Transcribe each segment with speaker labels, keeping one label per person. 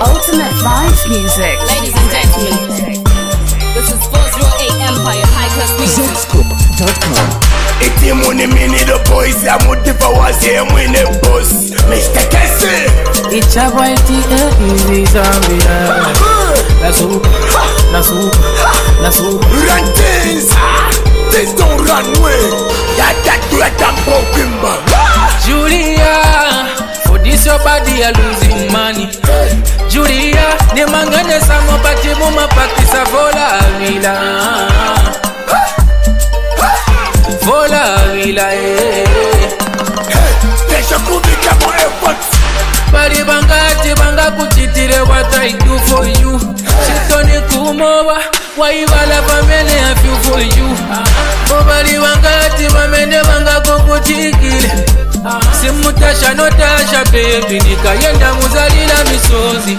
Speaker 1: Ultimate Vibes Music.
Speaker 2: Ladies and gentlemen, this is 408 Empire High Class Music.
Speaker 3: Zscoop.com.
Speaker 4: Iti muni mini the boys ya mutifa wase mwine boss Mr. Kesse
Speaker 5: Ichaba iti easy Zambia. Na soup.
Speaker 4: Run things, things don't run away. That broken man.
Speaker 5: Julia, for this your body are losing money. Julia, ne mangane samo pati muma pakisa vola vila. Vola vila
Speaker 4: Desha kubika mo effort.
Speaker 5: Bari banga kuchitire what I do for you. Shitoni kumowa, waivala pamene I feel for you. Bari banga kukuchikile. Simutasha notasha baby, nikayenda muzalila misozi.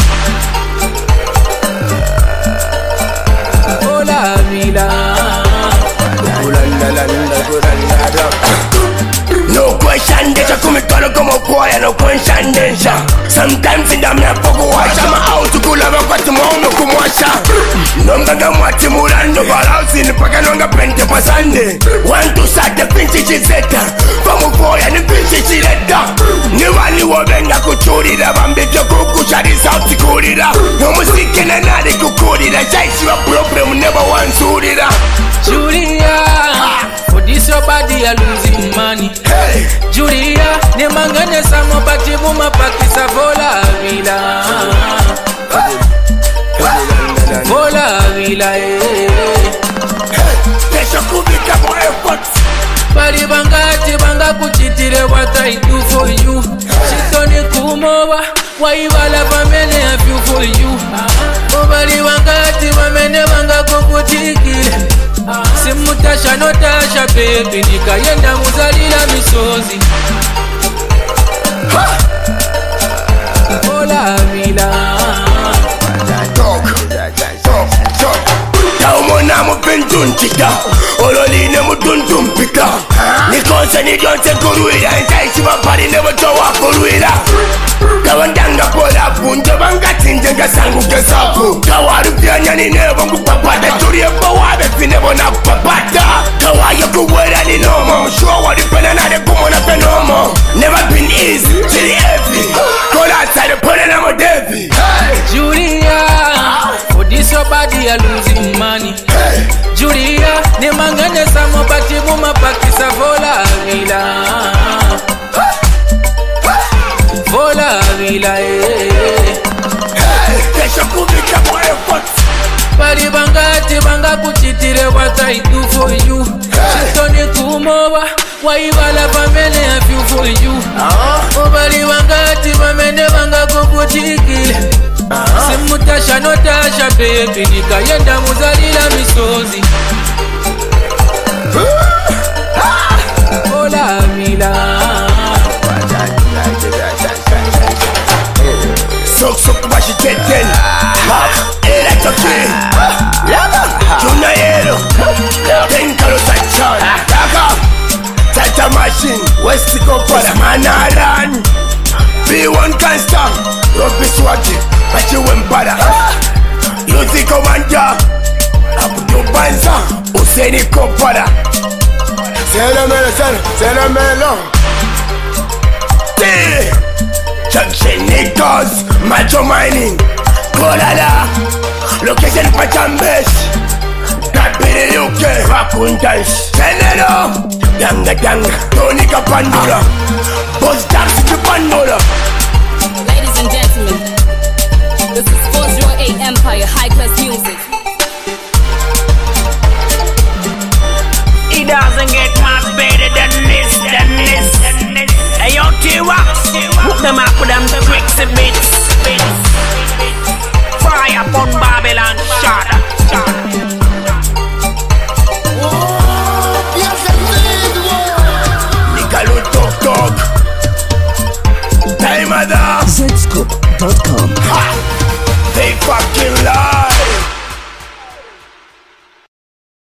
Speaker 5: Vola vila.
Speaker 4: No question, desha kumikalo como boy, no question, desha. Sometimes in the me poco washa, ma out kulava kwa timono kumwasha. Nonga mwati murando balausi ni paka nonga pente pasande. Want to start the pinchi chizeta, famu boy ni pinchi chileta. Ni wali wabenga kuchurira, bambivyo kukushari sauti kurira. No musiki na nari kukurira, jaishi wa problem never wansurira.
Speaker 5: Julia, for this your body are losing money.
Speaker 4: Hey,
Speaker 5: Julia, ne mangane samo pati muma pakisa vola vila. Vola vila
Speaker 4: desha kubika mo effort.
Speaker 5: Bari banga kuchitire what I do for you. Shitoni kumowa, waivala pamene I feel for you. Bari banga kukuchikile. Simutasha notasha baby, nikayenda muzalila misozi. Vola vila.
Speaker 4: Taumona mupintunchika Ololine mutuntumpika Nikonse nidonse kuruira Ntaisi wapari nebotowa kuruira Kawandanga pola punto Bangatinje ngasangu kesapu Kawaru pianyani nebo ngupapata Turie bawabe finebo na kupapata Kawayo kuwera ni nomo Mshua walipena nade kumona fenomo Never been easy, chili heavy Call outside pone na modevi
Speaker 5: Julia, for this your body are losing money. Julia, ne mangane samo pati muma pakisa vola vila. Vola vila
Speaker 4: Desha kubika mo effort.
Speaker 5: Bari banga kuchitire what I do for you. Shitoni kumowa, waivala pamene I feel for you. Bari banga kukuchikile. Simutasha notasha baby, nikayenda muzalila misozi. Vola vila.
Speaker 4: Sok bashi teten Era toki Juna yero Tenkalo sachan Tata machine West Kopala Manaran B1 Cansta Robi Swati Pachi Wembara Yuzi Komanda Abdu Banza Useni Kopala Sena Melo Junction Nickers, Macho Mining, Kolala, Location Pachambes, Kapiri UK, Rakuntas, Tenero, Yanga, Tony Kapandura,